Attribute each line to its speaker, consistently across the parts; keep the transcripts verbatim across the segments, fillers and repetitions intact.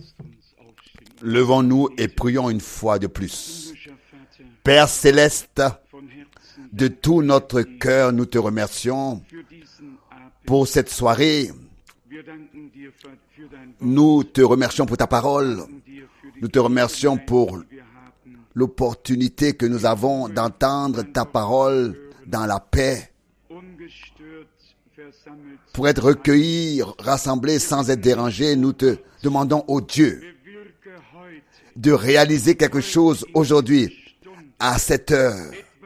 Speaker 1: Levons-nous et prions une fois de plus. Père céleste, de tout notre cœur, nous te remercions pour cette soirée. Nous te remercions pour ta parole. Nous te remercions pour l'opportunité que nous avons d'entendre ta parole dans la paix, pour être recueillis, rassemblés sans être dérangés. Nous te demandons, ô Dieu, de réaliser quelque chose aujourd'hui, à cette heure.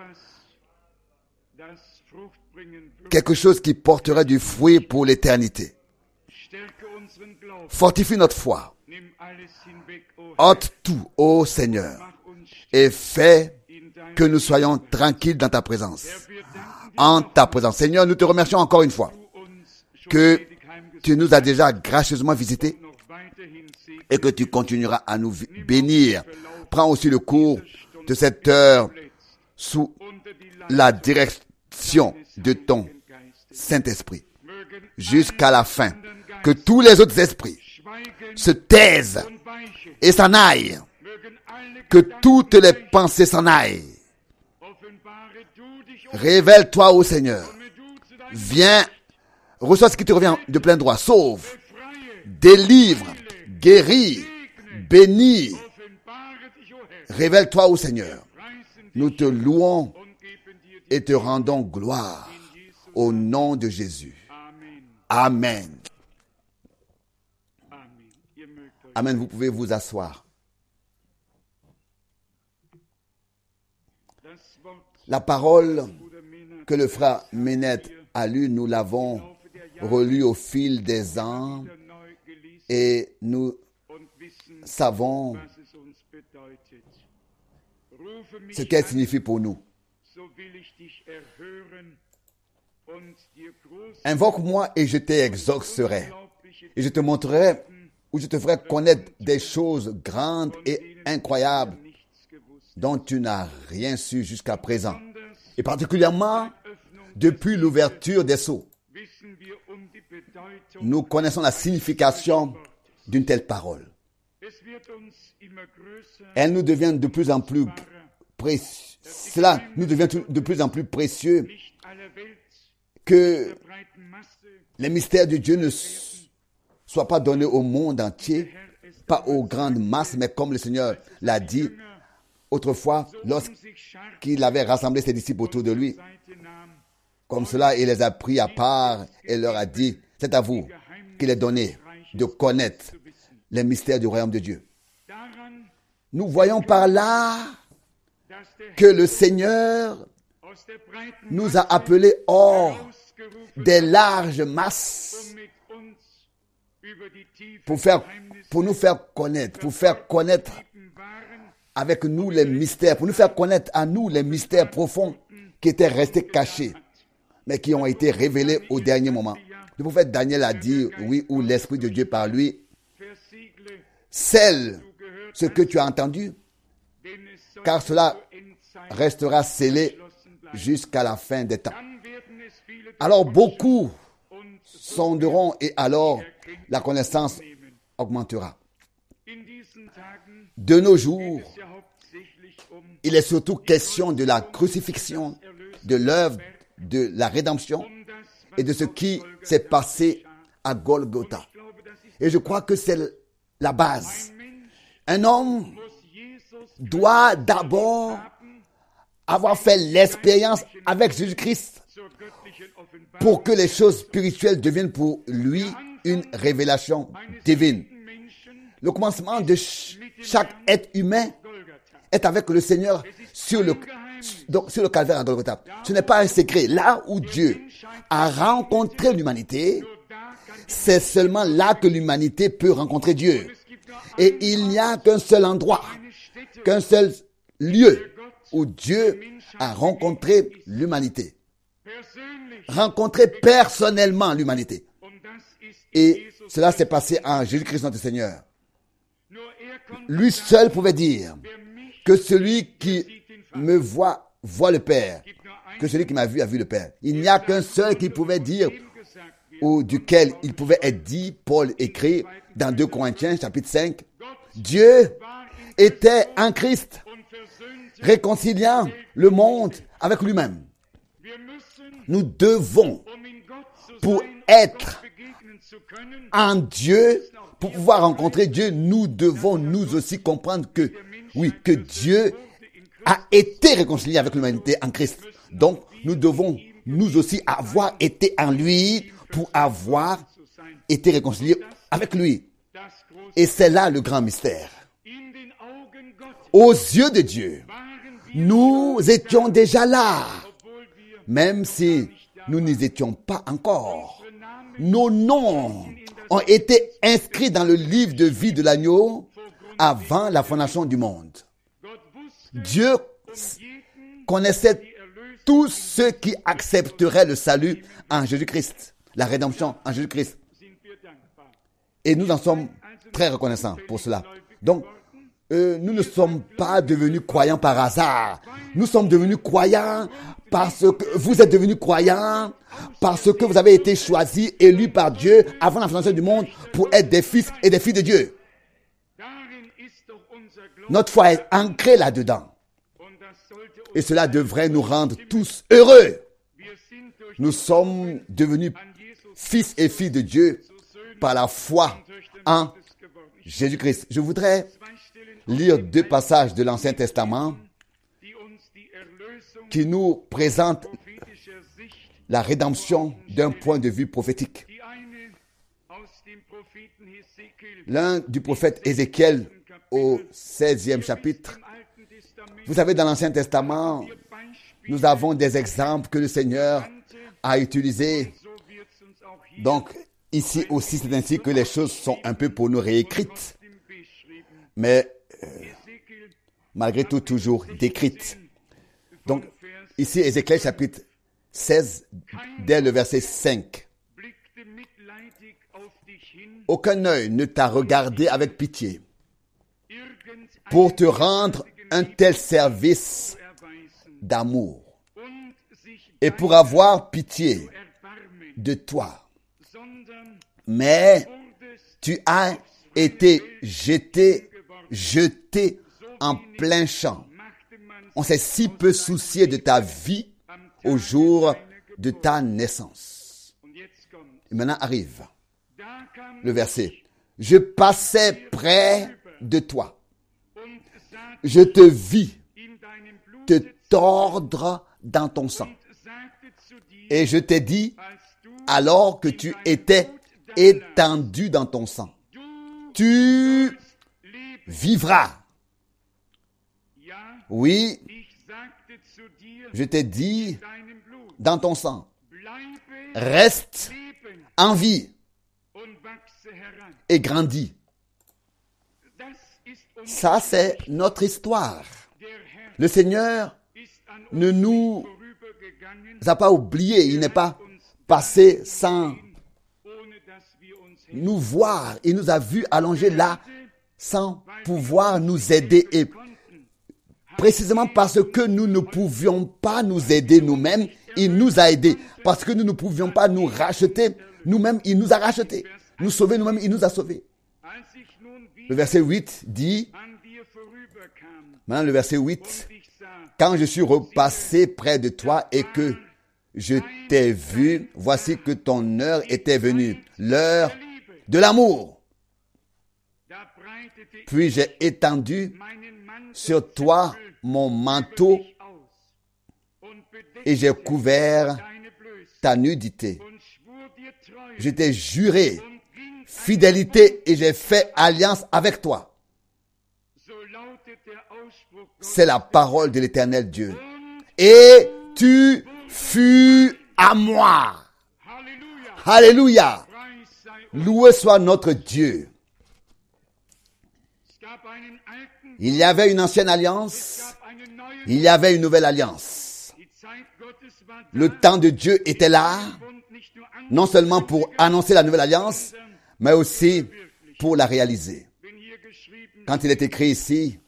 Speaker 1: Quelque chose qui porterait du fruit pour l'éternité. Fortifie notre foi. Ôte tout, ô Seigneur, et fais que nous soyons tranquilles dans ta présence. En ta présence. Seigneur, nous te remercions encore une fois que tu nous as déjà gracieusement visités et que tu continueras à nous bénir. Prends aussi le cours de cette heure sous la direction de ton Saint-Esprit jusqu'à la fin. Que tous les autres esprits se taisent et s'en aillent. Que toutes les pensées s'en aillent. Révèle-toi, ô Seigneur. Viens, reçois ce qui te revient de plein droit. Sauve, délivre, guéris, bénis. Révèle-toi, ô Seigneur. Nous te louons et te rendons gloire au nom de Jésus. Amen. Amen. Vous pouvez vous asseoir. La parole que le frère Ménet a lue, nous l'avons relue au fil des ans et nous savons ce qu'elle signifie pour nous. Invoque-moi et je t'exaucerai. Et je te montrerai ou je te ferai connaître des choses grandes et incroyables dont tu n'as rien su jusqu'à présent. Et particulièrement depuis l'ouverture des sceaux. Nous connaissons la signification d'une telle parole. Elle nous devient de plus en plus précieux. Cela nous devient de plus en plus précieux que les mystères de Dieu ne soient pas donnés au monde entier, pas aux grandes masses, mais comme le Seigneur l'a dit autrefois, lorsqu'il avait rassemblé ses disciples autour de lui, comme cela, il les a pris à part et leur a dit, c'est à vous qu'il est donné de connaître les mystères du royaume de Dieu. Nous voyons par là que le Seigneur nous a appelés hors des larges masses pour, faire, pour nous faire connaître, pour faire connaître avec nous les mystères, pour nous faire connaître à nous les mystères profonds qui étaient restés cachés, mais qui ont été révélés au dernier moment. Le prophète Daniel a dit, oui, où l'Esprit de Dieu par lui scelle ce que tu as entendu, car cela restera scellé jusqu'à la fin des temps. Alors beaucoup sonderont et alors la connaissance augmentera. De nos jours, il est surtout question de la crucifixion, de l'œuvre de la rédemption et de ce qui s'est passé à Golgotha. Et je crois que c'est la base. Un homme doit d'abord avoir fait l'expérience avec Jésus-Christ pour que les choses spirituelles deviennent pour lui une révélation divine. Le commencement de ch- chaque être humain est avec le Seigneur sur le, sur le calvaire à Golgotha. Ce n'est pas un secret. Là où Dieu a rencontré l'humanité, c'est seulement là que l'humanité peut rencontrer Dieu. Et il n'y a qu'un seul endroit, qu'un seul lieu où Dieu a rencontré l'humanité. Rencontré personnellement l'humanité. Et cela s'est passé en Jésus-Christ notre Seigneur. Lui seul pouvait dire que celui qui me voit, voit le Père. Que celui qui m'a vu a vu le Père. Il n'y a qu'un seul qui pouvait dire ou duquel il pouvait être dit, Paul écrit dans deux Corinthiens chapitre cinq, Dieu était en Christ, réconciliant le monde avec lui-même. Nous devons, pour être en Dieu, pour pouvoir rencontrer Dieu, nous devons nous aussi comprendre que, oui, que Dieu a été réconcilié avec l'humanité en Christ. Donc, nous devons nous aussi avoir été en lui pour avoir été réconciliés avec lui. Et c'est là le grand mystère. Aux yeux de Dieu, nous étions déjà là, même si nous n'y étions pas encore. Nos noms ont été inscrits dans le livre de vie de l'agneau avant la fondation du monde. Dieu connaissait tous ceux qui accepteraient le salut en Jésus-Christ, la rédemption en Jésus-Christ. Et nous en sommes très reconnaissants pour cela. Donc, euh, nous ne sommes pas devenus croyants par hasard. Nous sommes devenus croyants parce que vous êtes devenus croyants, parce que vous avez été choisis, élus par Dieu avant la fondation du monde pour être des fils et des filles de Dieu. Notre foi est ancrée là-dedans. Et cela devrait nous rendre tous heureux. Nous sommes devenus fils et filles de Dieu par la foi en Jésus-Christ. Je voudrais lire deux passages de l'Ancien Testament qui nous présentent la rédemption d'un point de vue prophétique. L'un du prophète Ézéchiel au seizième chapitre. Vous savez, dans l'Ancien Testament, nous avons des exemples que le Seigneur a utilisés. Donc, ici aussi, c'est ainsi que les choses sont un peu pour nous réécrites, mais euh, malgré tout, toujours décrites. Donc, ici, Ézéchiel chapitre seize, dès le verset cinq. Aucun œil ne t'a regardé avec pitié pour te rendre un tel service d'amour et pour avoir pitié de toi. Mais tu as été jeté, jeté en plein champ. On s'est si peu soucié de ta vie au jour de ta naissance. Et maintenant arrive le verset. Je passais près de toi. Je te vis te tordre dans ton sang. Et je t'ai dit, alors que tu étais étendu dans ton sang, tu vivras. Oui, je t'ai dit, dans ton sang, reste en vie et grandis. Ça, c'est notre histoire. Le Seigneur ne nous a pas oubliés. Il n'est pas passé sans nous voir. Il nous a vus allonger là sans pouvoir nous aider. Et précisément parce que nous ne pouvions pas nous aider nous-mêmes, il nous a aidés. Parce que nous ne pouvions pas nous racheter nous-mêmes, il nous a rachetés. Nous sauver nous-mêmes, il nous a sauvés. Le verset huit dit, maintenant le verset huit, quand je suis repassé près de toi et que je t'ai vu, voici que ton heure était venue, l'heure de l'amour. Puis j'ai étendu sur toi mon manteau et j'ai couvert ta nudité. Je t'ai juré fidélité et j'ai fait alliance avec toi. C'est la parole de l'Éternel Dieu. Et tu fus à moi. Alléluia. Loué soit notre Dieu. Il y avait une ancienne alliance. Il y avait une nouvelle alliance. Le temps de Dieu était là, non seulement pour annoncer la nouvelle alliance, mais aussi pour la réaliser. Quand il est écrit ici,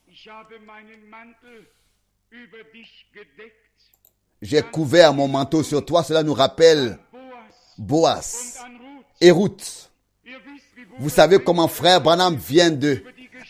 Speaker 1: j'ai couvert mon manteau sur toi, cela nous rappelle Boaz et Ruth. Vous savez comment frère Branham vient de,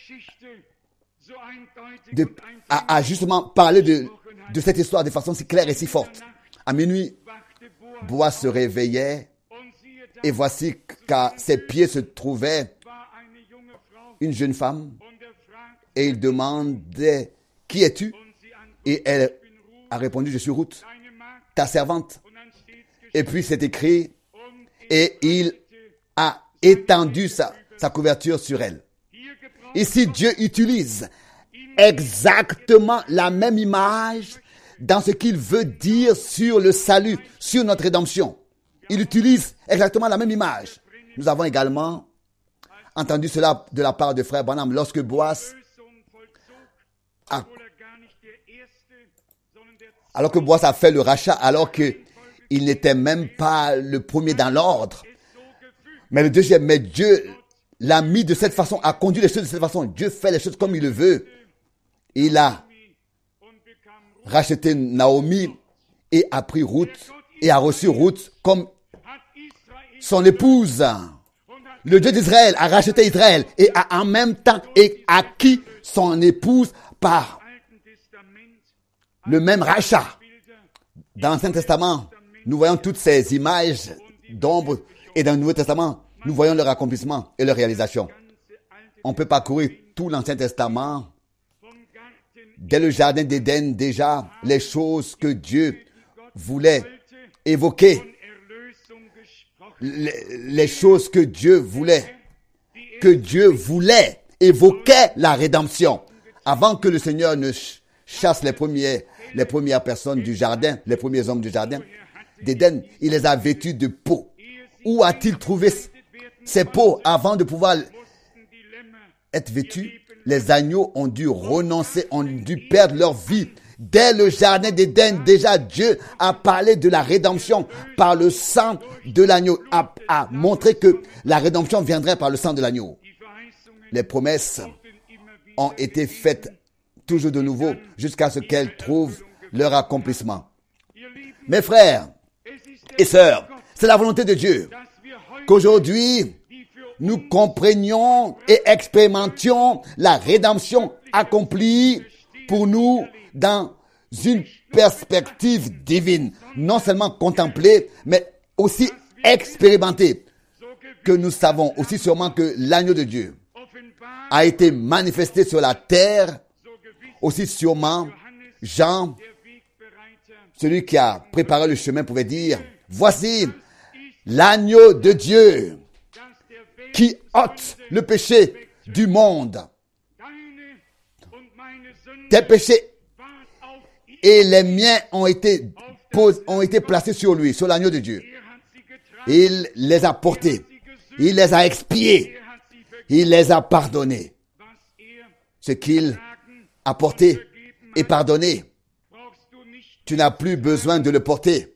Speaker 1: de a, a justement parlé de, de cette histoire de façon si claire et si forte. À minuit, Boaz se réveillait et voici qu'à ses pieds se trouvait une jeune femme et il demandait « Qui es-tu » et elle a répondu « Je suis Ruth, ta servante ». Et puis c'est écrit et il a étendu sa, sa couverture sur elle. Ici, Dieu utilise exactement la même image dans ce qu'il veut dire sur le salut, sur notre rédemption. Il utilise exactement la même image. Nous avons également entendu cela de la part de frère Branham lorsque Boaz a, alors que Boaz a fait le rachat, alors qu'il n'était même pas le premier dans l'ordre. Mais le deuxième, mais Dieu l'a mis de cette façon, a conduit les choses de cette façon. Dieu fait les choses comme il le veut. Il a racheté Naomi et a pris Ruth et a reçu Ruth comme son épouse. Le Dieu d'Israël a racheté Israël et a en même temps acquis son épouse par le même rachat. Dans l'Ancien Testament, nous voyons toutes ces images d'ombre et dans le Nouveau Testament, nous voyons leur accomplissement et leur réalisation. On peut parcourir tout l'Ancien Testament. Dès le jardin d'Éden, déjà, les choses que Dieu voulait évoquer, les, les choses que Dieu voulait, que Dieu voulait évoquer la rédemption. Avant que le Seigneur ne chasse les premiers, les premières personnes du jardin, les premiers hommes du jardin d'Éden, il les a vêtus de peau. Où a-t-il trouvé ces peaux avant de pouvoir être vêtus? Les agneaux ont dû renoncer, ont dû perdre leur vie. Dès le jardin d'Éden, déjà Dieu a parlé de la rédemption par le sang de l'agneau, a, a montré que la rédemption viendrait par le sang de l'agneau. Les promesses ont été faites toujours de nouveau jusqu'à ce qu'elles trouvent leur accomplissement. Mes frères et sœurs, c'est la volonté de Dieu qu'aujourd'hui, nous comprenions et expérimentions la rédemption accomplie pour nous dans une perspective divine. Non seulement contemplée, mais aussi expérimentée. Que nous savons aussi sûrement que l'agneau de Dieu a été manifesté sur la terre. Aussi sûrement, Jean, celui qui a préparé le chemin, pouvait dire, voici l'agneau de Dieu qui ôte le péché du monde. Tes péchés et les miens ont été, ont été placés sur lui, sur l'agneau de Dieu. Il les a portés. Il les a expiés. Il les a pardonnés. Ce qu'il a porté et pardonné, tu n'as plus besoin de le porter.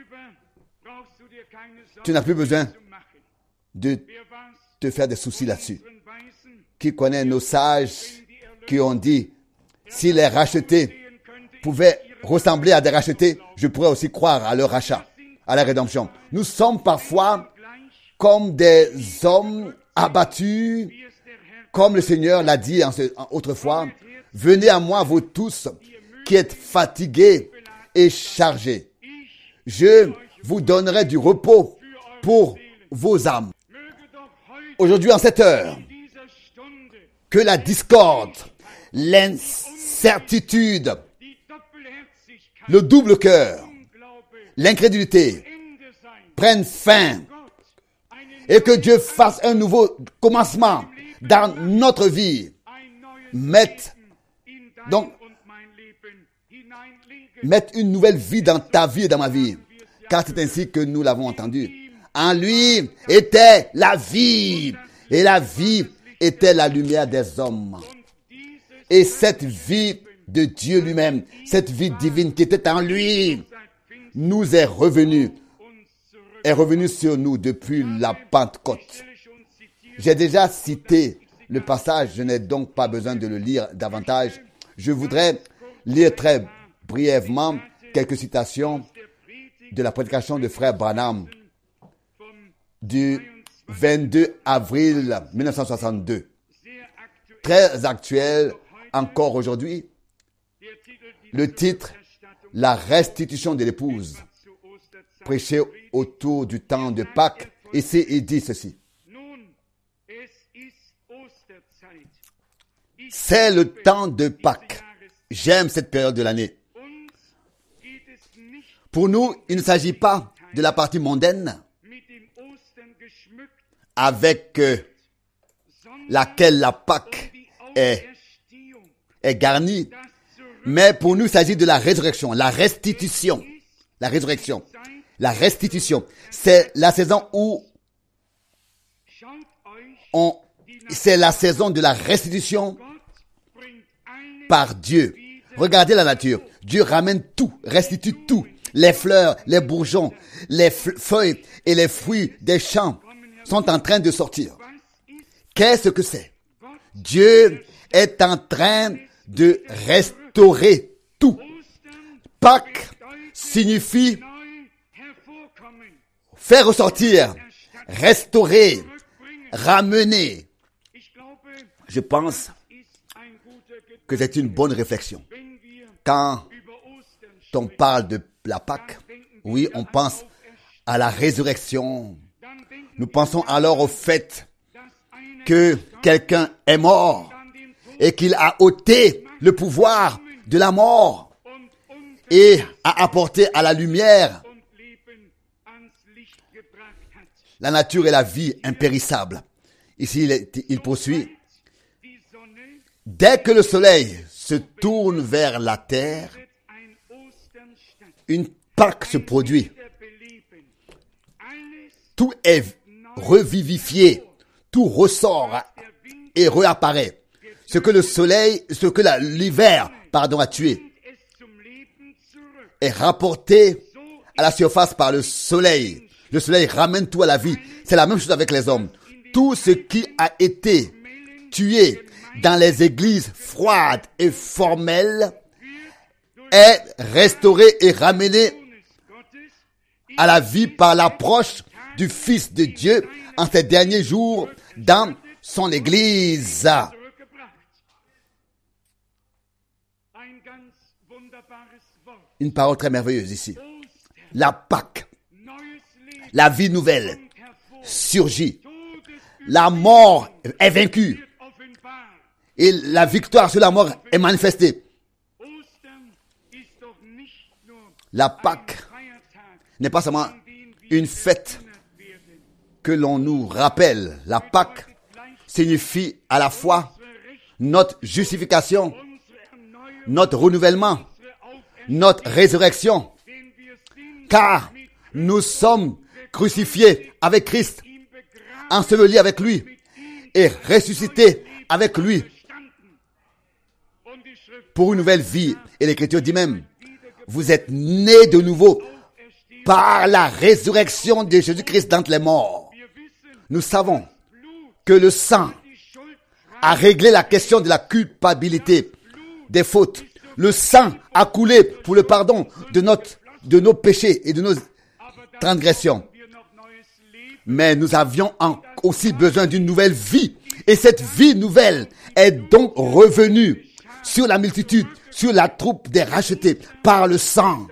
Speaker 1: Tu n'as plus besoin de te faire des soucis là-dessus. Qui connaît nos sages qui ont dit, si les rachetés pouvaient ressembler à des rachetés, je pourrais aussi croire à leur rachat, à la rédemption. Nous sommes parfois comme des hommes abattus, comme le Seigneur l'a dit en ce, en, autrefois, venez à moi vous tous qui êtes fatigués et chargés. Je vous donnerai du repos pour vos âmes. Aujourd'hui, en cette heure, que la discorde, l'incertitude, le double cœur, l'incrédulité prennent fin et que Dieu fasse un nouveau commencement dans notre vie. Mette, donc, mette une nouvelle vie dans ta vie et dans ma vie. Car c'est ainsi que nous l'avons entendu. En lui était la vie, et la vie était la lumière des hommes. Et cette vie de Dieu lui-même, cette vie divine qui était en lui, nous est revenue, est revenue sur nous depuis la Pentecôte. J'ai déjà cité le passage, je n'ai donc pas besoin de le lire davantage. Je voudrais lire très brièvement quelques citations de la prédication de frère Branham du vingt-deux avril mille neuf cent soixante-deux. Très actuel encore aujourd'hui. Le titre, la restitution de l'épouse, prêché autour du temps de Pâques. Ici, il dit ceci. C'est le temps de Pâques. J'aime cette période de l'année. Pour nous, il ne s'agit pas de la partie mondaine avec euh, laquelle la Pâque est, est garnie. Mais pour nous, il s'agit de la résurrection, la restitution. La résurrection, la restitution. C'est la saison où on, c'est la saison de la restitution par Dieu. Regardez la nature. Dieu ramène tout, restitue tout. Les fleurs, les bourgeons, les feuilles et les fruits des champs sont en train de sortir. Qu'est-ce que c'est? Dieu est en train de restaurer tout. Pâques signifie faire ressortir, restaurer, ramener. Je pense que c'est une bonne réflexion. Quand on parle de la Pâque, oui, on pense à la résurrection. Nous pensons alors au fait que quelqu'un est mort et qu'il a ôté le pouvoir de la mort et a apporté à la lumière la nature et la vie impérissables. Ici, il, est, il poursuit. Dès que le soleil se tourne vers la terre, une Pâque se produit. Tout est revivifié, tout ressort et réapparaît. Ce que le soleil, ce que la, l'hiver, pardon, a tué, est rapporté à la surface par le soleil. Le soleil ramène tout à la vie. C'est la même chose avec les hommes. Tout ce qui a été tué dans les églises froides et formelles est restauré et ramené à la vie par l'approche du Fils de Dieu en ces derniers jours dans son Église. Une parole très merveilleuse ici. La Pâque, la vie nouvelle surgit. La mort est vaincue. Et la victoire sur la mort est manifestée. La Pâque n'est pas seulement une fête que l'on nous rappelle. La Pâque signifie à la fois notre justification, notre renouvellement, notre résurrection. Car nous sommes crucifiés avec Christ, ensevelis avec lui et ressuscités avec lui pour une nouvelle vie. Et l'Écriture dit même, vous êtes nés de nouveau par la résurrection de Jésus-Christ d'entre les morts. Nous savons que le sang a réglé la question de la culpabilité des fautes. Le sang a coulé pour le pardon de notre, de nos péchés et de nos transgressions. Mais nous avions aussi besoin d'une nouvelle vie. Et cette vie nouvelle est donc revenue sur la multitude, sur la troupe des rachetés par le sang.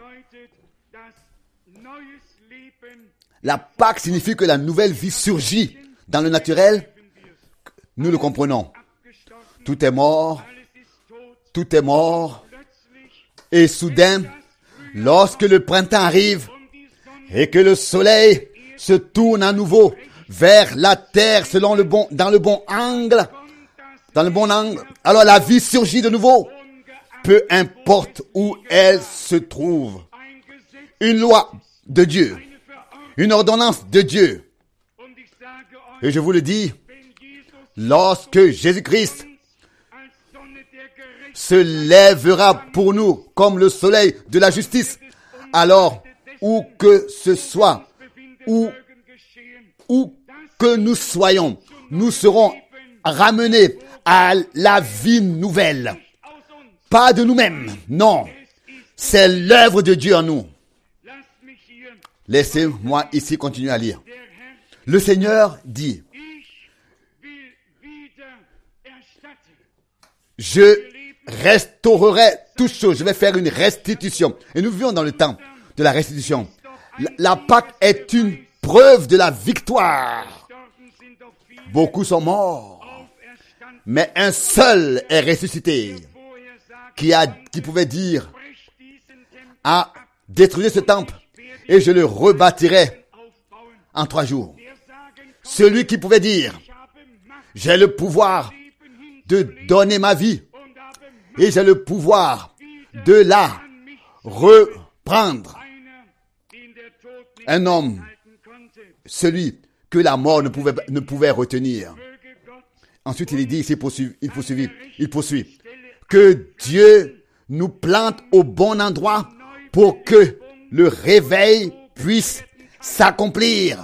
Speaker 1: La Pâque signifie que la nouvelle vie surgit dans le naturel. Nous le comprenons. Tout est mort. Tout est mort. Et soudain, lorsque le printemps arrive et que le soleil se tourne à nouveau vers la terre selon le bon, dans le bon angle, dans le bon angle, alors la vie surgit de nouveau, peu importe où elle se trouve. Une loi de Dieu, une ordonnance de Dieu. Et je vous le dis, lorsque Jésus-Christ se lèvera pour nous comme le soleil de la justice, alors où que ce soit, où, où que nous soyons, nous serons ramenés à la vie nouvelle. Pas de nous-mêmes, non. C'est l'œuvre de Dieu en nous. Laissez-moi ici continuer à lire. Le Seigneur dit, je restaurerai toutes choses. Je vais faire une restitution. Et nous vivons dans le temps de la restitution. La, la Pâque est une preuve de la victoire. Beaucoup sont morts, mais un seul est ressuscité, qui a, qui pouvait dire, ah, détruisez ce temple et je le rebâtirai en trois jours. Celui qui pouvait dire, j'ai le pouvoir de donner ma vie et j'ai le pouvoir de la reprendre. Un homme, celui que la mort ne pouvait, ne pouvait retenir. Ensuite, il dit, il poursuit, il poursuit, il poursuit, que Dieu nous plante au bon endroit pour que le réveil puisse s'accomplir.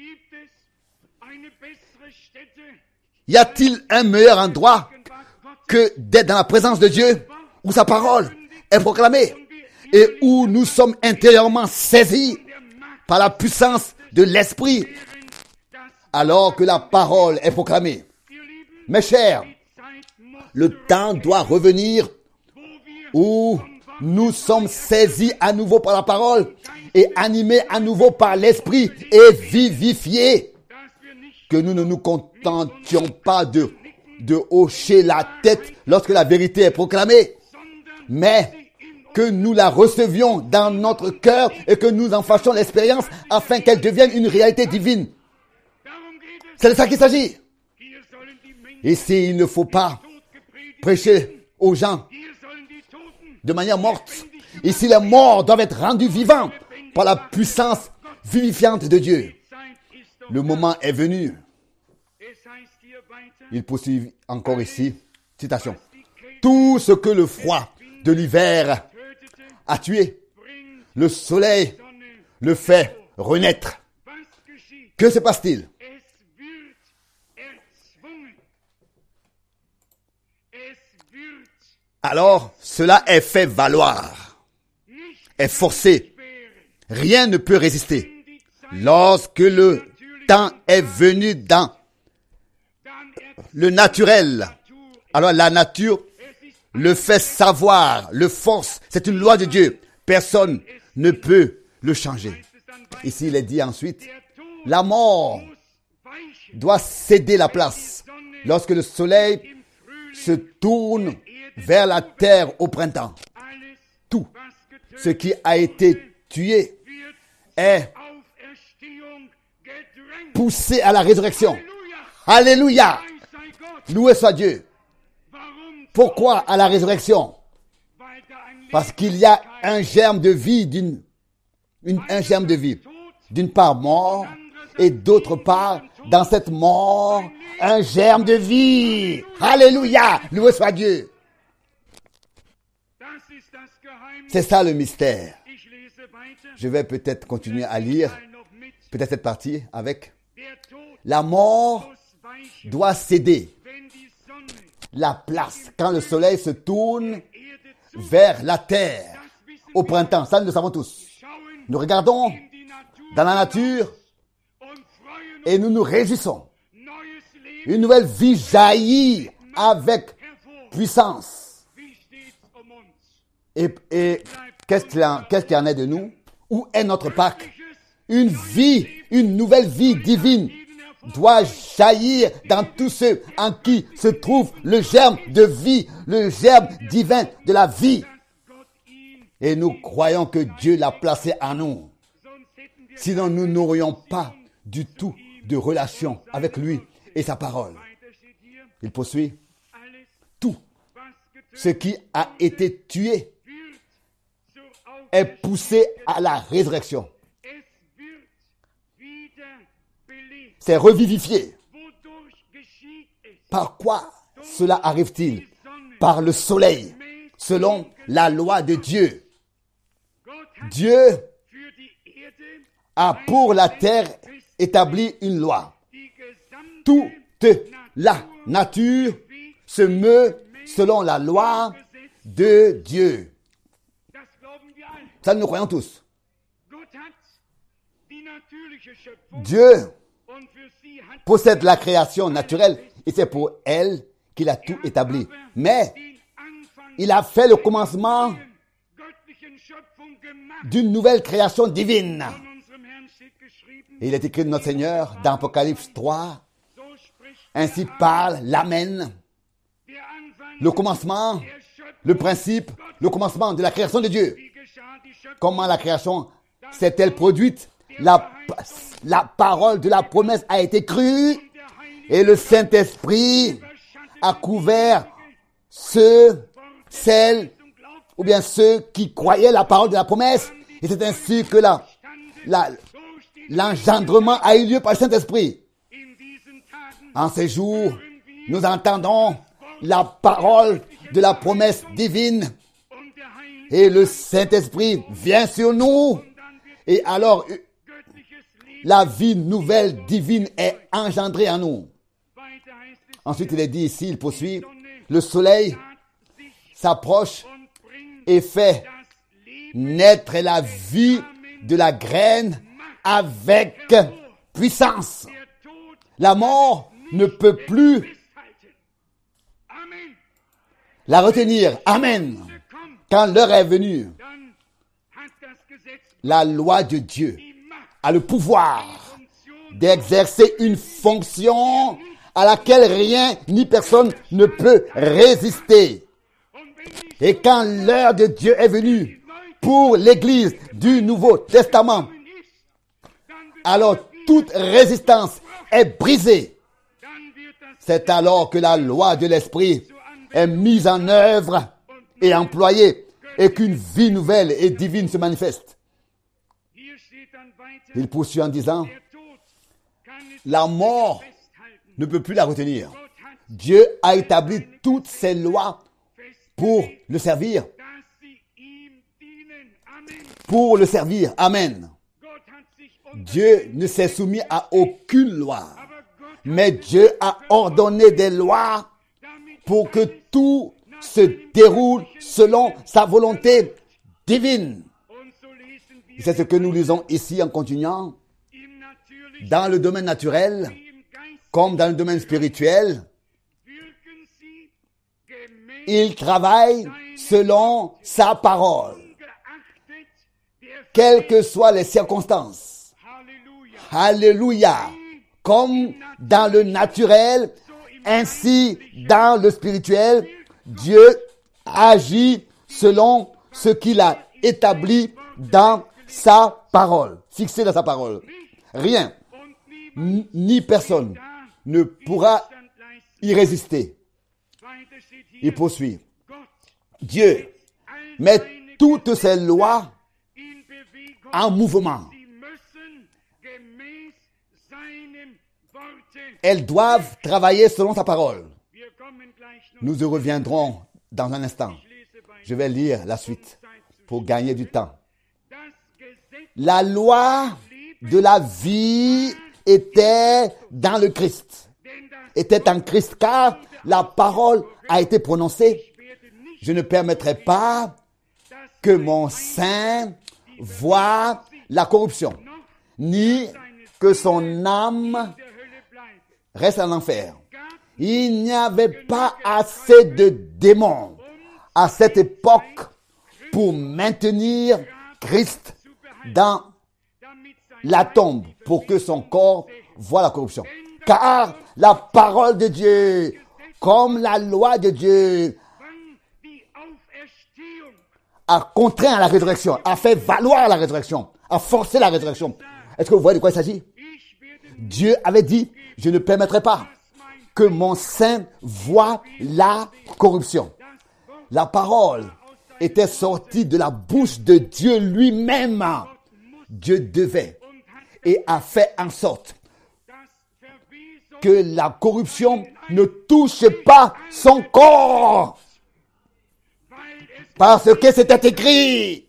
Speaker 1: Y a-t-il un meilleur endroit que d'être dans la présence de Dieu, où sa parole est proclamée et où nous sommes intérieurement saisis par la puissance de l'Esprit alors que la parole est proclamée? Mes chers, le temps doit revenir où nous sommes saisis à nouveau par la parole et animés à nouveau par l'Esprit et vivifiés. Que nous ne nous contentions pas de, de hocher la tête lorsque la vérité est proclamée, mais que nous la recevions dans notre cœur et que nous en fassions l'expérience afin qu'elle devienne une réalité divine. C'est de ça qu'il s'agit. Ici, il ne faut pas prêcher aux gens de manière morte. Ici, les morts doivent être rendus vivants par la puissance vivifiante de Dieu. Le moment est venu. Il poursuit encore ici. Citation. Tout ce que le froid de l'hiver a tué, le soleil le fait renaître. Que se passe-t-il? Alors, cela est fait valoir, est forcé. Rien ne peut résister. Lorsque le temps est venu dans le naturel, alors la nature le fait savoir, le force. C'est une loi de Dieu. Personne ne peut le changer. Ici, il est dit ensuite, la mort doit céder la place lorsque le soleil se tourne vers la terre au printemps. Tout ce qui a été tué est poussé à la résurrection. Alléluia! Loué soit Dieu. Pourquoi à la résurrection? Parce qu'il y a un germe de vie, d'une, une, un germe de vie. D'une part mort et d'autre part, dans cette mort, un germe de vie. Alléluia! Loué soit Dieu. C'est ça le mystère. Je vais peut-être continuer à lire, peut-être cette partie avec. La mort doit céder la place quand le soleil se tourne vers la terre au printemps. Ça, nous le savons tous. Nous regardons dans la nature et nous nous réjouissons. Une nouvelle vie jaillit avec puissance. Et, et qu'est-ce qu'il en, qu'est-ce qu'il en est de nous? Où est notre Pâque? Une vie, une nouvelle vie divine doit jaillir dans tous ceux en qui se trouve le germe de vie, le germe divin de la vie. Et nous croyons que Dieu l'a placé en nous. Sinon, nous n'aurions pas du tout de relation avec lui et sa parole. Il poursuit. Tout ce qui a été tué est poussé à la résurrection. C'est revivifié. Par quoi cela arrive-t-il? Par le soleil, selon la loi de Dieu. Dieu a pour la terre établi une loi. Toute la nature se meut selon la loi de Dieu. Ça, nous croyons tous. Dieu possède la création naturelle et c'est pour elle qu'il a tout établi. Mais il a fait le commencement d'une nouvelle création divine. Et il est écrit de notre Seigneur dans Apocalypse trois. Ainsi parle l'Amen. Le commencement, le principe, le commencement de la création de Dieu. Comment la création s'est-elle produite? La, la parole de la promesse a été crue et le Saint-Esprit a couvert ceux, celles, ou bien ceux qui croyaient la parole de la promesse. Et c'est ainsi que la, la, l'engendrement a eu lieu par le Saint-Esprit. En ces jours, nous entendons la parole de la promesse divine et le Saint-Esprit vient sur nous et alors la vie nouvelle divine est engendrée en nous. Ensuite, il est dit ici, il poursuit, le soleil s'approche et fait naître la vie de la graine avec puissance. La mort ne peut plus la retenir. Amen. Quand l'heure est venue, la loi de Dieu a le pouvoir d'exercer une fonction à laquelle rien ni personne ne peut résister. Et quand l'heure de Dieu est venue pour l'Église du Nouveau Testament, alors toute résistance est brisée. C'est alors que la loi de l'Esprit est mise en œuvre et employée et qu'une vie nouvelle et divine se manifeste. Il poursuit en disant, la mort ne peut plus la retenir. Dieu a établi toutes ses lois pour le servir. Pour le servir. Amen. Dieu ne s'est soumis à aucune loi. Mais Dieu a ordonné des lois pour que tout se déroule selon sa volonté divine. C'est ce que nous lisons ici en continuant. Dans le domaine naturel, comme dans le domaine spirituel, il travaille selon sa parole, quelles que soient les circonstances. Alléluia. Comme dans le naturel, ainsi dans le spirituel, Dieu agit selon ce qu'il a établi dans sa parole, fixé dans sa parole. Rien, ni personne ne pourra y résister. Il poursuit. Dieu met toutes ses lois en mouvement. Elles doivent travailler selon sa parole. Nous y reviendrons dans un instant. Je vais lire la suite pour gagner du temps. La loi de la vie était dans le Christ. Était en Christ, car la parole a été prononcée. Je ne permettrai pas que mon sein voie la corruption, ni que son âme reste en enfer. Il n'y avait pas assez de démons à cette époque pour maintenir Christ dans la tombe, pour que son corps voie la corruption. Car la parole de Dieu, comme la loi de Dieu, a contraint à la résurrection, a fait valoir la résurrection, a forcé la résurrection. Est-ce que vous voyez de quoi il s'agit? Dieu avait dit, je ne permettrai pas que mon sein voie la corruption. La parole était sortie de la bouche de Dieu lui-même. Dieu devait et a fait en sorte que la corruption ne touche pas son corps. Parce que c'était écrit.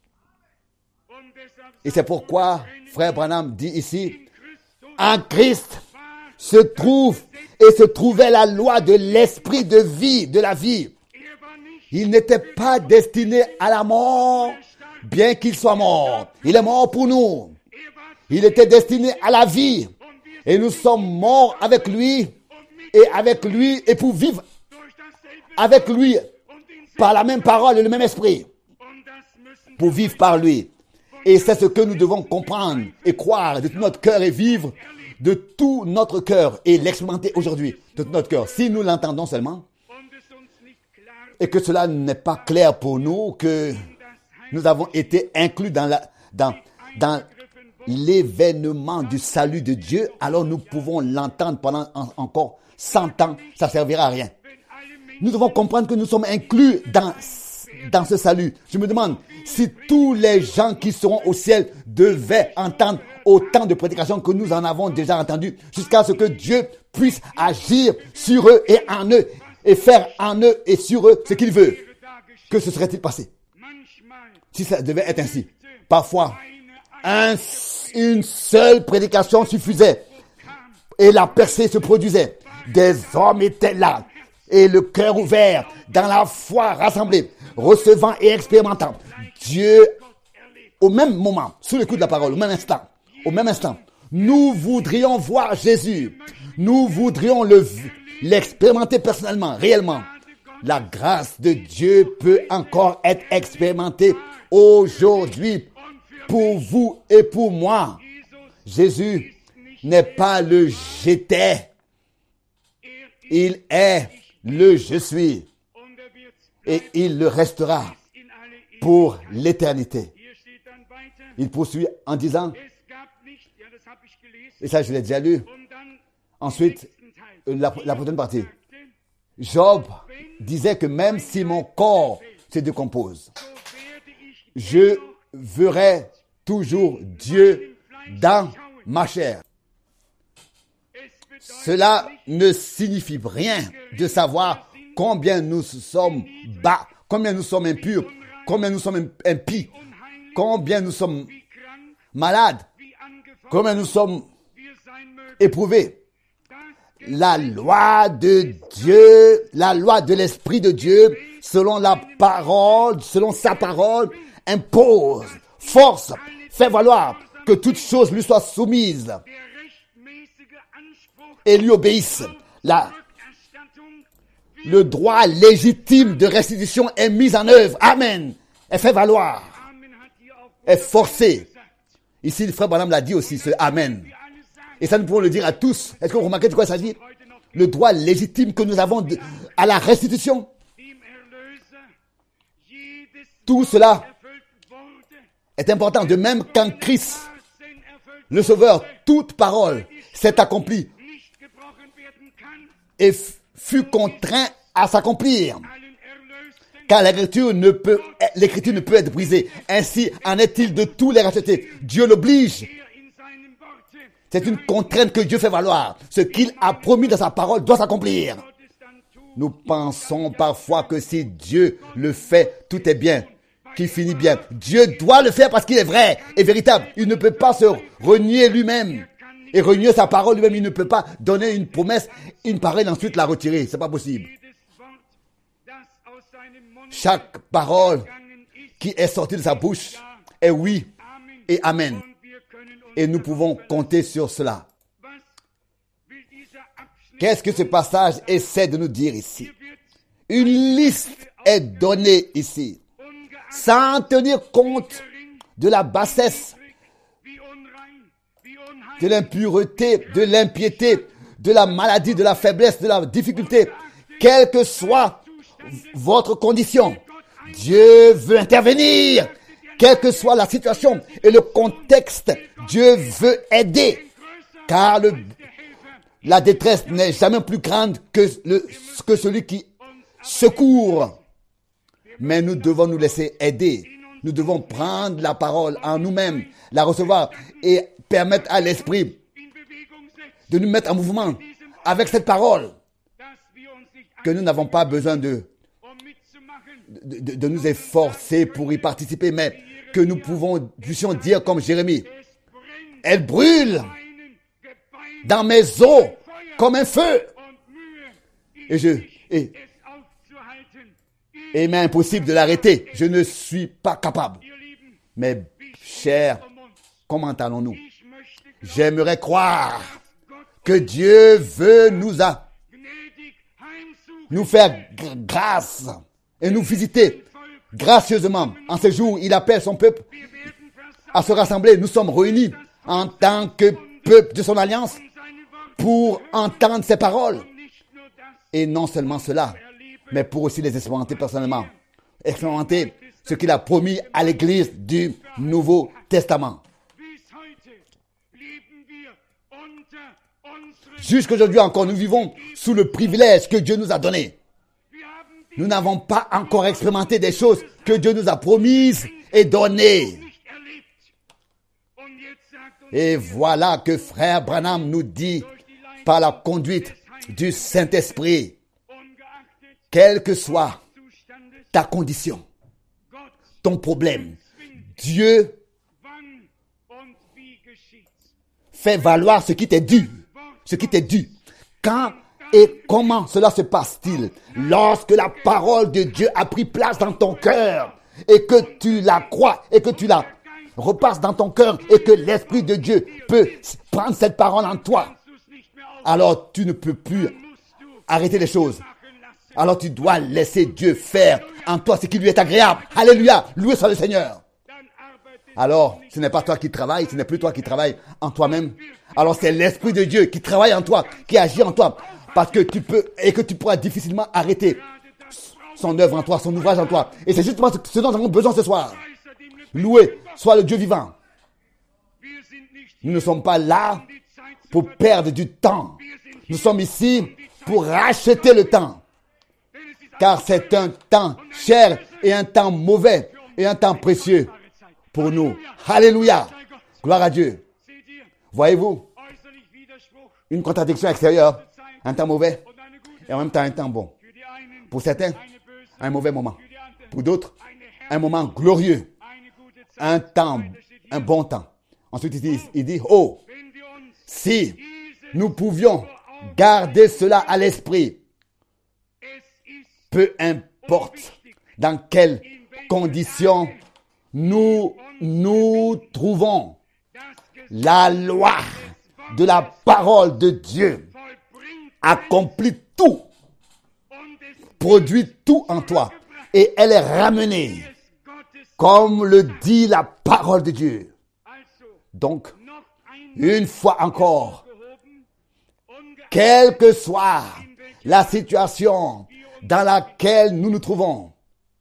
Speaker 1: Et c'est pourquoi frère Branham dit ici, en Christ se trouve et se trouvait la loi de l'esprit de vie, de la vie. Il n'était pas destiné à la mort, bien qu'il soit mort. Il est mort pour nous. Il était destiné à la vie. Et nous sommes morts avec lui, et avec lui, et pour vivre avec lui, par la même parole et le même esprit, pour vivre par lui. Et c'est ce que nous devons comprendre et croire de tout notre cœur et vivre de tout notre cœur et l'expérimenter aujourd'hui de tout notre cœur. Si nous l'entendons seulement et que cela n'est pas clair pour nous, que nous avons été inclus dans la, dans, dans l'événement du salut de Dieu, alors nous pouvons l'entendre pendant en, encore cent ans, ça ne servira à rien. Nous devons comprendre que nous sommes inclus dans, dans ce salut. Je me demande si tous les gens qui seront au ciel devaient entendre autant de prédications que nous en avons déjà entendues, jusqu'à ce que Dieu puisse agir sur eux et en eux, et faire en eux et sur eux ce qu'il veut. Que se serait-il passé si ça devait être ainsi? Parfois, un, une seule prédication suffisait et la percée se produisait. Des hommes étaient là et le cœur ouvert, dans la foi rassemblée, recevant et expérimentant. Dieu, au même moment, sous le coup de la parole, au même instant, au même instant, nous voudrions voir Jésus. Nous voudrions le, l'expérimenter personnellement, réellement. La grâce de Dieu peut encore être expérimentée aujourd'hui pour vous et pour moi. Jésus n'est pas le j'étais. Il est le je suis. Et il le restera pour l'éternité. Il poursuit en disant, et ça je l'ai déjà lu, ensuite la, la prochaine partie. Job disait que même si mon corps se décompose, je verrai toujours Dieu dans ma chair. Cela ne signifie rien de savoir combien nous sommes bas, combien nous sommes impurs, combien nous sommes impies, combien nous sommes malades, combien nous sommes éprouvés. La loi de Dieu, la loi de l'Esprit de Dieu, selon la parole, selon sa parole, impose, force, fait valoir que toute chose lui soit soumise et lui obéisse. La, le droit légitime de restitution est mis en œuvre. Amen. Est fait valoir. Est forcé. Ici, le frère Branham l'a dit aussi, ce Amen. Et ça, nous pouvons le dire à tous. Est-ce que vous remarquez de quoi il s'agit? Le droit légitime que nous avons de, à la restitution. Tout cela est important. De même qu'en Christ, le Sauveur, toute parole s'est accomplie et fut contraint à s'accomplir. Car l'écriture ne peut, l'écriture ne peut être brisée. Ainsi en est-il de tous les rachetés. Dieu l'oblige. C'est une contrainte que Dieu fait valoir. Ce qu'il a promis dans sa parole doit s'accomplir. Nous pensons parfois que si Dieu le fait, tout est bien, qu'il finit bien. Dieu doit le faire parce qu'il est vrai et véritable. Il ne peut pas se renier lui-même et renier sa parole lui-même. Il ne peut pas donner une promesse, une parole et ensuite la retirer. C'est pas possible. Chaque parole qui est sortie de sa bouche est oui et amen. Et nous pouvons compter sur cela. Qu'est-ce que ce passage essaie de nous dire ici? Une liste est donnée ici, sans tenir compte de la bassesse, de l'impureté, de l'impiété, de la maladie, de la faiblesse, de la difficulté. Quelle que soit votre condition, Dieu veut intervenir. Quelle que soit la situation et le contexte, Dieu veut aider. Car le, la détresse n'est jamais plus grande que, le, que celui qui secourt. Mais nous devons nous laisser aider. Nous devons prendre la parole en nous-mêmes, la recevoir et permettre à l'Esprit de nous mettre en mouvement avec cette parole. Que nous n'avons pas besoin de, de, de, de nous efforcer pour y participer, mais que nous pouvons, puissions dire comme Jérémie, elle brûle dans mes os comme un feu. Et je, et, et il m'est impossible de l'arrêter. Je ne suis pas capable. Mais, cher, comment allons-nous? J'aimerais croire que Dieu veut nous, a, nous faire grâce et nous visiter gracieusement. En ce jour, il appelle son peuple à se rassembler. Nous sommes réunis en tant que peuple de son alliance pour entendre ses paroles. Et non seulement cela, mais pour aussi les expérimenter personnellement. Expérimenter ce qu'il a promis à l'Église du Nouveau Testament. Jusqu'aujourd'hui encore, nous vivons sous le privilège que Dieu nous a donné. Nous n'avons pas encore expérimenté des choses que Dieu nous a promises et données. Et voilà que frère Branham nous dit, par la conduite du Saint-Esprit, quelle que soit ta condition, ton problème, Dieu fait valoir ce qui t'est dû. Ce qui t'est dû. Quand et comment cela se passe-t-il? Lorsque la parole de Dieu a pris place dans ton cœur et que tu la crois et que tu la repasses dans ton cœur et que l'Esprit de Dieu peut prendre cette parole en toi, alors tu ne peux plus arrêter les choses. Alors tu dois laisser Dieu faire en toi ce qui lui est agréable. Alléluia, loué soit le Seigneur. Alors, ce n'est pas toi qui travailles, ce n'est plus toi qui travailles en toi-même. Alors c'est l'Esprit de Dieu qui travaille en toi, qui agit en toi, parce que tu peux et que tu pourras difficilement arrêter son œuvre en toi, son ouvrage en toi. Et c'est justement ce dont nous avons besoin ce soir. Loué soit le Dieu vivant. Nous ne sommes pas là pour perdre du temps. Nous sommes ici pour racheter le temps. Car c'est un temps cher et un temps mauvais et un temps précieux pour nous. Alléluia. Gloire à Dieu. Voyez-vous, une contradiction extérieure, un temps mauvais et en même temps un temps bon. Pour certains, un mauvais moment. Pour d'autres, un moment glorieux. Un temps, un bon temps. Ensuite, il dit, il dit, oh, si nous pouvions garder cela à l'esprit, peu importe dans quelles conditions nous nous trouvons, la loi de la parole de Dieu accomplit tout, produit tout en toi, et elle est ramenée, comme le dit la parole de Dieu. Donc, une fois encore, quelle que soit la situation dans laquelle nous nous trouvons,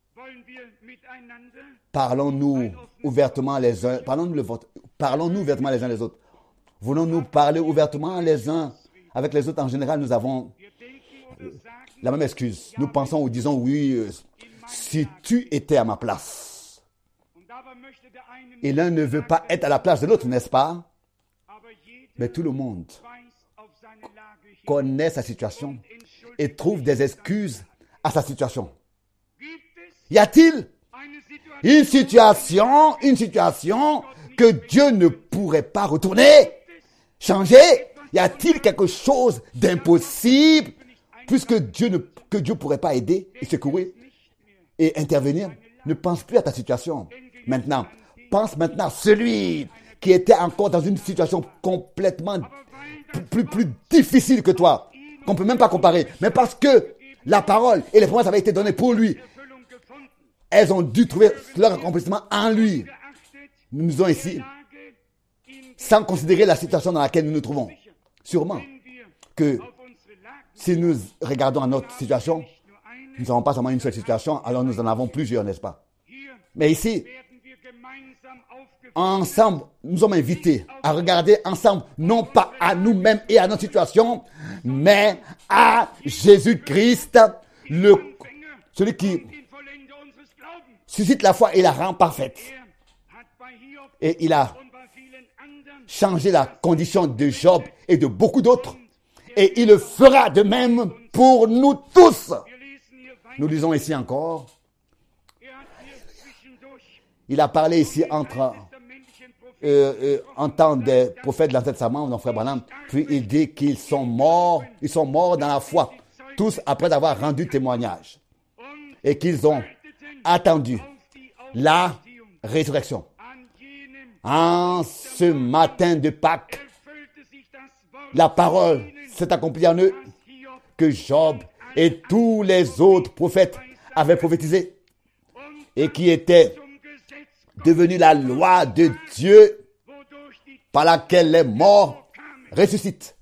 Speaker 1: parlons-nous ouvertement les uns, parlons-nous le vote, parlons-nous ouvertement les uns les autres. Voulons-nous parler ouvertement les uns avec les autres? En général, nous avons la même excuse. Nous pensons ou disons oui, euh, si tu étais à ma place. Et l'un ne veut pas être à la place de l'autre, n'est-ce pas? Mais tout le monde connaît sa situation et trouve des excuses à sa situation. Y a-t-il une situation, une situation que Dieu ne pourrait pas retourner, changer? Y a-t-il quelque chose d'impossible puisque Dieu ne, que Dieu pourrait pas aider et secourir et intervenir? Ne pense plus à ta situation. Maintenant, pense maintenant à celui qui était encore dans une situation complètement plus, plus, plus difficile que toi, qu'on peut même pas comparer. Mais parce que la parole et les promesses avaient été données pour lui, elles ont dû trouver leur accomplissement en lui. Nous nous sommes ici sans considérer la situation dans laquelle nous nous trouvons. Sûrement que si nous regardons à notre situation, nous n'avons pas seulement une seule situation, alors nous en avons plusieurs, n'est-ce pas? Mais ici, ensemble, nous sommes invités à regarder ensemble, non pas à nous-mêmes et à notre situation, mais à Jésus-Christ, le, celui qui suscite la foi et la rend parfaite. Et il a changé la condition de Job et de beaucoup d'autres. Et il le fera de même pour nous tous. Nous lisons ici encore. Il a parlé ici entre euh, euh, en temps des prophètes de l'Ancien Testament, mon frère Branham. Puis il dit qu'ils sont morts, ils sont morts dans la foi, tous après avoir rendu témoignage. Et qu'ils ont attendu la résurrection. En ce matin de Pâques, la parole s'est accomplie en eux que Job et tous les autres prophètes avaient prophétisé et qui était devenue la loi de Dieu par laquelle les morts ressuscitent.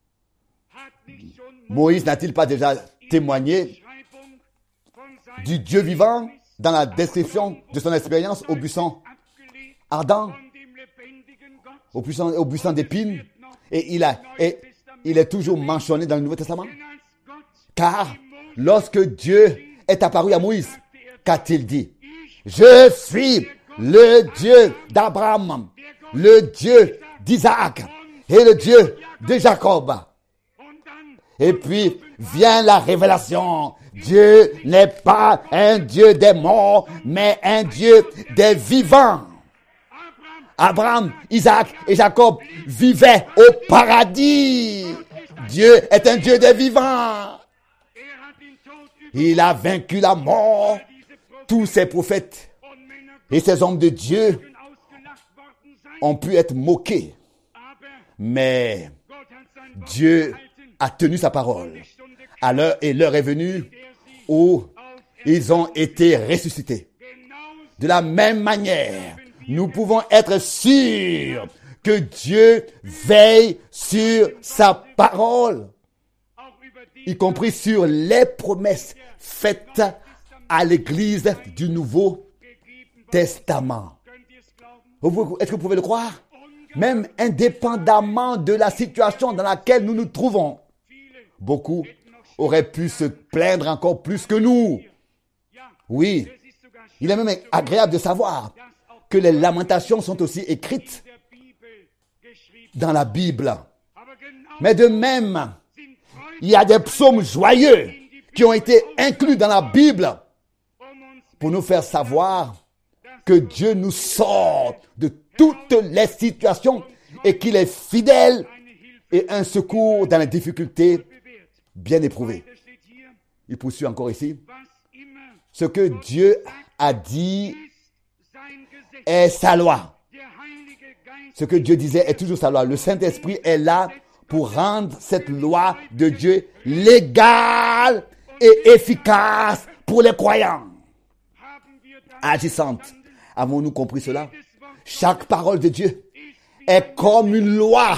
Speaker 1: Moïse n'a-t-il pas déjà témoigné du Dieu vivant dans la description de son expérience au buisson ardent, au buisson, au buisson d'épines, et il, a, et il est toujours mentionné dans le Nouveau Testament? Car lorsque Dieu est apparu à Moïse, qu'a-t-il dit? Je suis le Dieu d'Abraham, le Dieu d'Isaac et le Dieu de Jacob. Et puis vient la révélation. Dieu n'est pas un Dieu des morts, mais un Dieu des vivants. Abraham, Isaac et Jacob vivaient au paradis. Dieu est un Dieu des vivants. Il a vaincu la mort. Tous ces prophètes et ces hommes de Dieu ont pu être moqués. Mais Dieu a tenu sa parole. À l'heure, et l'heure est venue où ils ont été ressuscités. De la même manière, nous pouvons être sûrs que Dieu veille sur sa parole, y compris sur les promesses faites à l'Église du Nouveau Testament. Est-ce que vous pouvez le croire? Même indépendamment de la situation dans laquelle nous nous trouvons, beaucoup auraient pu se plaindre encore plus que nous. Oui, il est même agréable de savoir que les lamentations sont aussi écrites dans la Bible. Mais de même, il y a des psaumes joyeux qui ont été inclus dans la Bible pour nous faire savoir que Dieu nous sort de toutes les situations et qu'il est fidèle et un secours dans les difficultés bien éprouvées. Il poursuit encore ici. Ce que Dieu a dit est sa loi. Ce que Dieu disait est toujours sa loi. Le Saint-Esprit est là pour rendre cette loi de Dieu légale et efficace pour les croyants. Agissante. Avons-nous compris cela? Chaque parole de Dieu est comme une loi,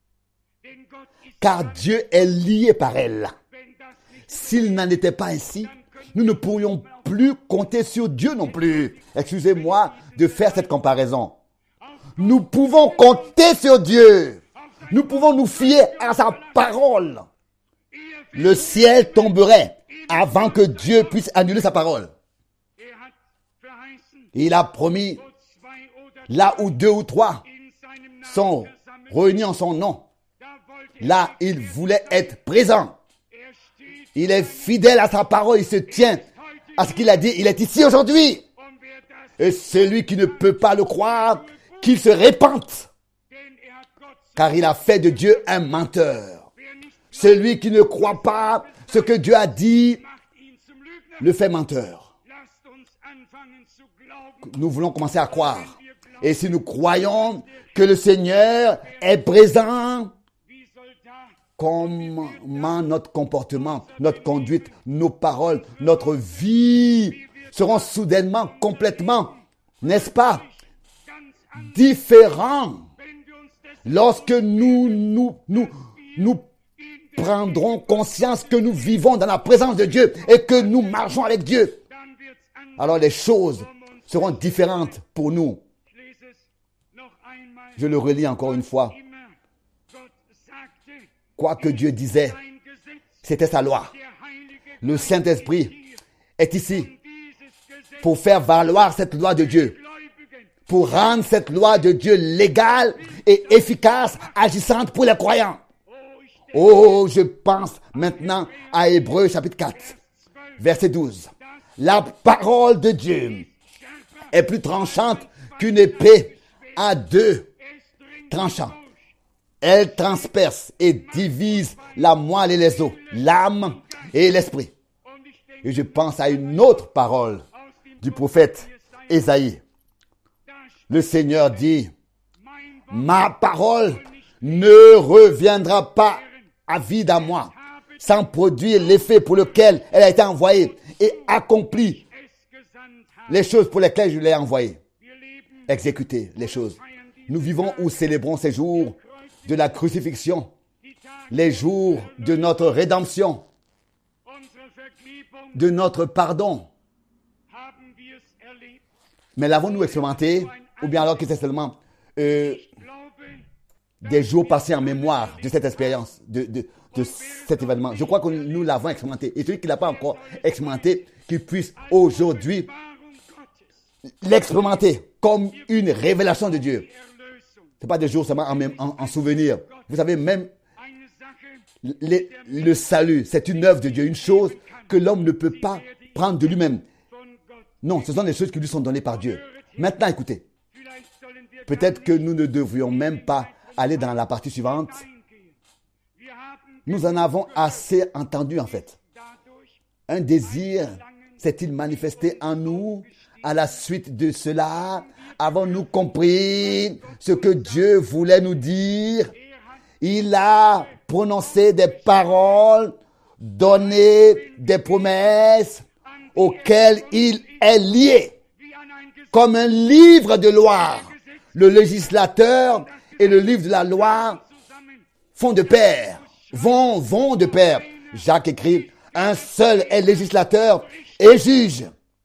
Speaker 1: car Dieu est lié par elle. S'il n'en était pas ainsi, nous ne pourrions plus compter sur Dieu non plus. Excusez-moi de faire cette comparaison. Nous pouvons compter sur Dieu. Nous pouvons nous fier à sa parole. Le ciel tomberait avant que Dieu puisse annuler sa parole. Il a promis, là où deux ou trois sont réunis en son nom, là il voulait être présent. Il est fidèle à sa parole, il se tient à ce qu'il a dit, il est ici aujourd'hui. Et celui qui ne peut pas le croire, qu'il se répente, car il a fait de Dieu un menteur. Celui qui ne croit pas ce que Dieu a dit, le fait menteur. Nous voulons commencer à croire. Et si nous croyons que le Seigneur est présent, comment notre comportement, notre conduite, nos paroles, notre vie seront soudainement, complètement, n'est-ce pas, différents lorsque nous, nous, nous, nous prendrons conscience que nous vivons dans la présence de Dieu et que nous marchons avec Dieu. Alors les choses seront différentes pour nous. Je le relis encore une fois. Quoi que Dieu disait, c'était sa loi. Le Saint-Esprit est ici pour faire valoir cette loi de Dieu, pour rendre cette loi de Dieu légale et efficace, agissante pour les croyants. Oh, je pense maintenant à Hébreux chapitre quatre, verset douze. La parole de Dieu est plus tranchante qu'une épée à deux tranchants. Elle transperce et divise la moelle et les os, l'âme et l'esprit. Et je pense à une autre parole du prophète Ésaïe. Le Seigneur dit, ma parole ne reviendra pas à vide à moi, sans produire l'effet pour lequel elle a été envoyée et accompli les choses pour lesquelles je l'ai envoyée. Exécuter les choses. Nous vivons ou célébrons ces jours de la crucifixion, les jours de notre rédemption, de notre pardon. Mais l'avons-nous expérimenté, ou bien alors que c'est seulement euh, des jours passés en mémoire de cette expérience, de, de, de cet événement? Je crois que nous l'avons expérimenté. Et celui qui ne l'a pas encore expérimenté, qu'il puisse aujourd'hui l'expérimenter comme une révélation de Dieu. Ce n'est pas des jours seulement en, en, en souvenir. Vous savez, même les, le salut, c'est une œuvre de Dieu, une chose que l'homme ne peut pas prendre de lui-même. Non, ce sont des choses qui lui sont données par Dieu. Maintenant, écoutez. Peut-être que nous ne devrions même pas aller dans la partie suivante. Nous en avons assez entendu, en fait. Un désir s'est-il manifesté en nous? À la suite de cela, avons-nous compris ce que Dieu voulait nous dire? Il a prononcé des paroles, donné des promesses auxquelles il est lié, comme un livre de loi. Le législateur et le livre de la loi font de pair, vont, vont de pair. Jacques écrit, un seul est législateur et juge.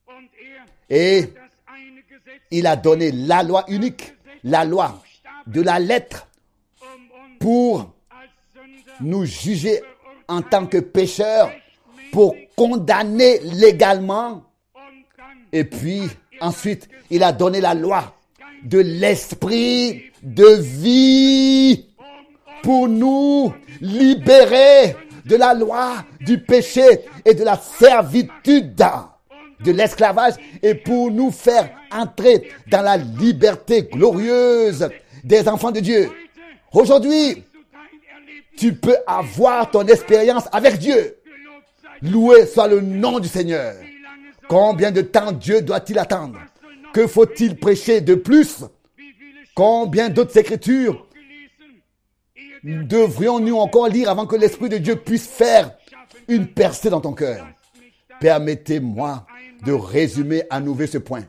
Speaker 1: Et il a donné la loi unique, la loi de la lettre, pour nous juger en tant que pécheurs, pour condamner légalement. Et puis, ensuite, il a donné la loi de l'esprit de vie pour nous libérer de la loi du péché et de la servitude, de l'esclavage, et pour nous faire entrer dans la liberté glorieuse des enfants de Dieu. Aujourd'hui, tu peux avoir ton expérience avec Dieu. Loué soit le nom du Seigneur. Combien de temps Dieu doit-il attendre? Que faut-il prêcher de plus? Combien d'autres écritures devrions-nous encore lire avant que l'Esprit de Dieu puisse faire une percée dans ton cœur? Permettez-moi de résumer à nouveau ce point.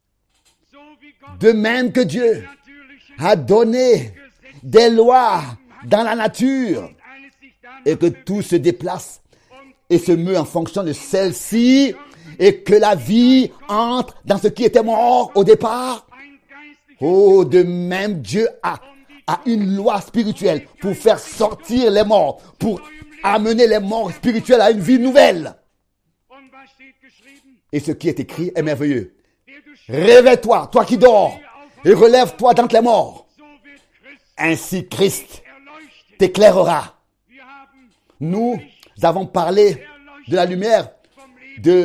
Speaker 1: De même que Dieu a donné des lois dans la nature et que tout se déplace et se meut en fonction de celle-ci, et que la vie entre dans ce qui était mort au départ. Oh, de même Dieu a, a une loi spirituelle pour faire sortir les morts, pour amener les morts spirituels à une vie nouvelle. Et ce qui est écrit est merveilleux. Réveille-toi, toi qui dors, et relève-toi d'entre les morts. Ainsi Christ t'éclairera. Nous avons parlé de la lumière, de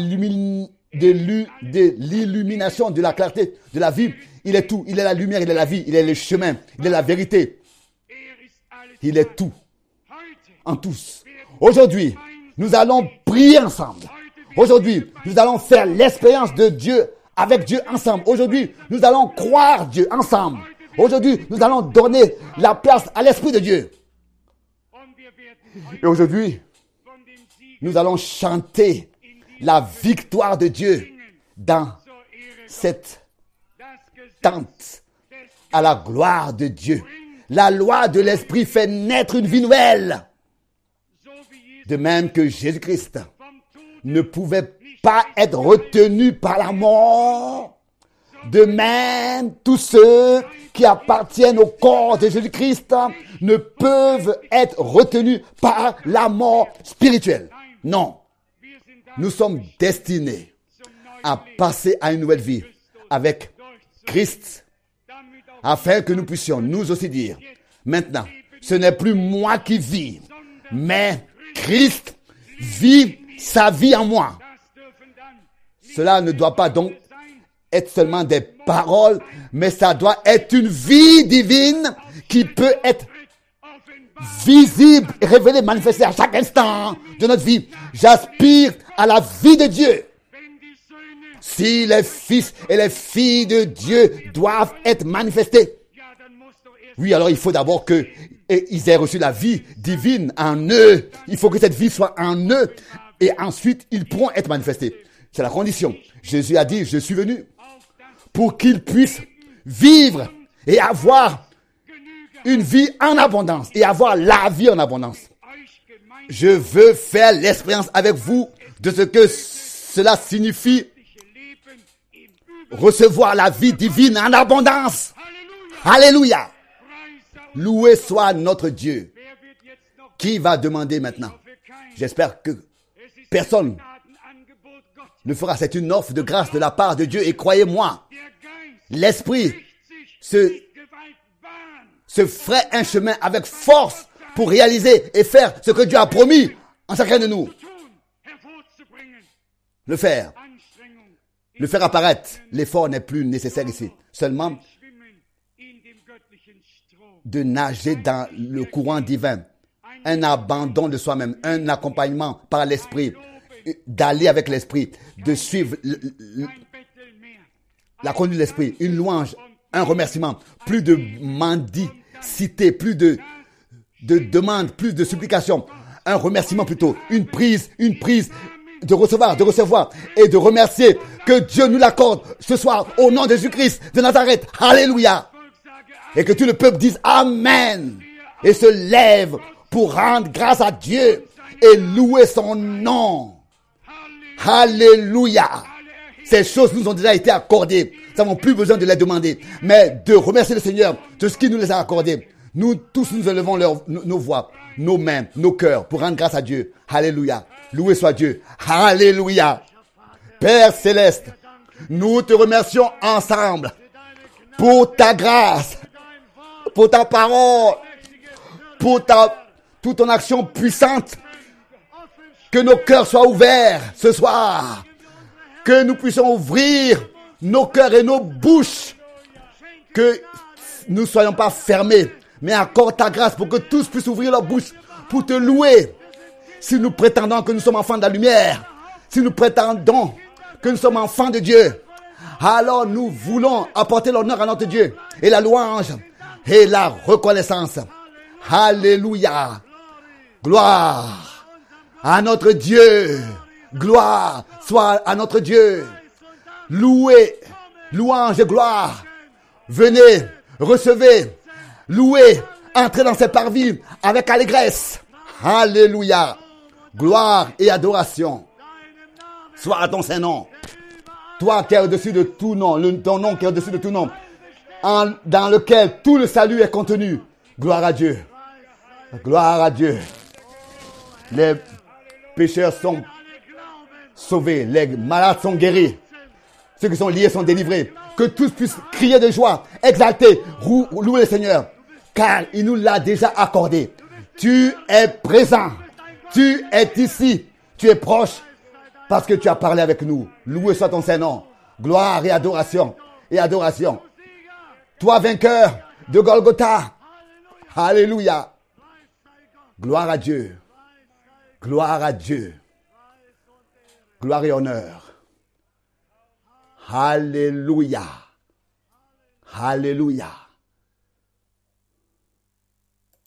Speaker 1: l'illumination, de la clarté, de la vie. Il est tout. Il est la lumière, il est la vie, il est le chemin, il est la vérité. Il est tout en tous. Aujourd'hui, nous allons prier ensemble. Aujourd'hui, nous allons faire l'expérience de Dieu avec Dieu ensemble. Aujourd'hui, nous allons croire Dieu ensemble. Aujourd'hui, nous allons donner la place à l'Esprit de Dieu. Et aujourd'hui, nous allons chanter la victoire de Dieu dans cette tente à la gloire de Dieu. La loi de l'Esprit fait naître une vie nouvelle. De même que Jésus-Christ ne pouvait pas être retenu par la mort, de même tous ceux qui appartiennent au corps de Jésus-Christ ne peuvent être retenus par la mort spirituelle. Non. Nous sommes destinés à passer à une nouvelle vie avec Christ, afin que nous puissions nous aussi dire, maintenant, ce n'est plus moi qui vis, mais Christ vit sa vie en moi. Cela ne doit pas donc être seulement des paroles, mais ça doit être une vie divine qui peut être visible, révélée, manifestée à chaque instant de notre vie. J'aspire à la vie de Dieu. Si les fils et les filles de Dieu doivent être manifestés, Oui, alors il faut d'abord que ils aient reçu la vie divine en eux. Il faut que cette vie soit en eux. Et ensuite, ils pourront être manifestés. C'est la condition. Jésus a dit, je suis venu pour qu'ils puissent vivre et avoir une vie en abondance. Et avoir la vie en abondance. Je veux faire l'expérience avec vous de ce que cela signifie recevoir la vie divine en abondance. Alléluia. Loué soit notre Dieu. Qui va demander maintenant? J'espère que personne ne fera. C'est une offre de grâce de la part de Dieu. Et croyez-moi, l'Esprit se, se ferait un chemin avec force pour réaliser et faire ce que Dieu a promis en chacun de nous. Le faire. Le faire apparaître. L'effort n'est plus nécessaire ici. Seulement de nager dans le courant divin. Un abandon de soi-même. Un accompagnement par l'Esprit. D'aller avec l'Esprit. De suivre le, le, la conduite de l'Esprit. Une louange. Un remerciement. Plus de mendicité. Plus de, de demandes. Plus de supplications. Un remerciement plutôt. Une prise. Une prise. De recevoir, de recevoir et de remercier. Que Dieu nous l'accorde ce soir au nom de Jésus-Christ de Nazareth. Alléluia. Et que tout le peuple dise Amen. Et se lève pour rendre grâce à Dieu et louer son nom. Alléluia. Ces choses nous ont déjà été accordées. Nous n'avons plus besoin de les demander. Mais de remercier le Seigneur de ce qu'il nous les a accordées. Nous tous nous élevons leur, nos, nos voix, nos mains, nos cœurs pour rendre grâce à Dieu. Alléluia. Loué soit Dieu. Alléluia. Père céleste, nous te remercions ensemble pour ta grâce, pour ta parole, pour ta, toute ton action puissante. Que nos cœurs soient ouverts ce soir. Que nous puissions ouvrir nos cœurs et nos bouches. Que nous ne soyons pas fermés, mais accorde ta grâce pour que tous puissent ouvrir leur bouche pour te louer. Si nous prétendons que nous sommes enfants de la lumière, si nous prétendons que nous sommes enfants de Dieu, alors nous voulons apporter l'honneur à notre Dieu et la louange et la reconnaissance. Alléluia. Gloire à notre Dieu. Gloire soit à notre Dieu. Louez, louange et gloire. Venez, recevez, louez, entrez dans ces parvis avec allégresse. Alléluia. Gloire et adoration soit à ton Saint-Nom. Toi qui es au-dessus de tout nom, le, ton nom qui est au-dessus de tout nom, en, dans lequel tout le salut est contenu. Gloire à Dieu. Gloire à Dieu. Les pécheurs sont sauvés, les malades sont guéris, ceux qui sont liés sont délivrés. Que tous puissent crier de joie, exalter, louer le Seigneur, car il nous l'a déjà accordé. Tu es présent, tu es ici, tu es proche, parce que tu as parlé avec nous. Loué soit ton Saint-Nom. Gloire et adoration, et adoration. Toi vainqueur de Golgotha. Alléluia. Gloire à Dieu. Gloire à Dieu. Gloire et honneur. Alléluia. Alléluia.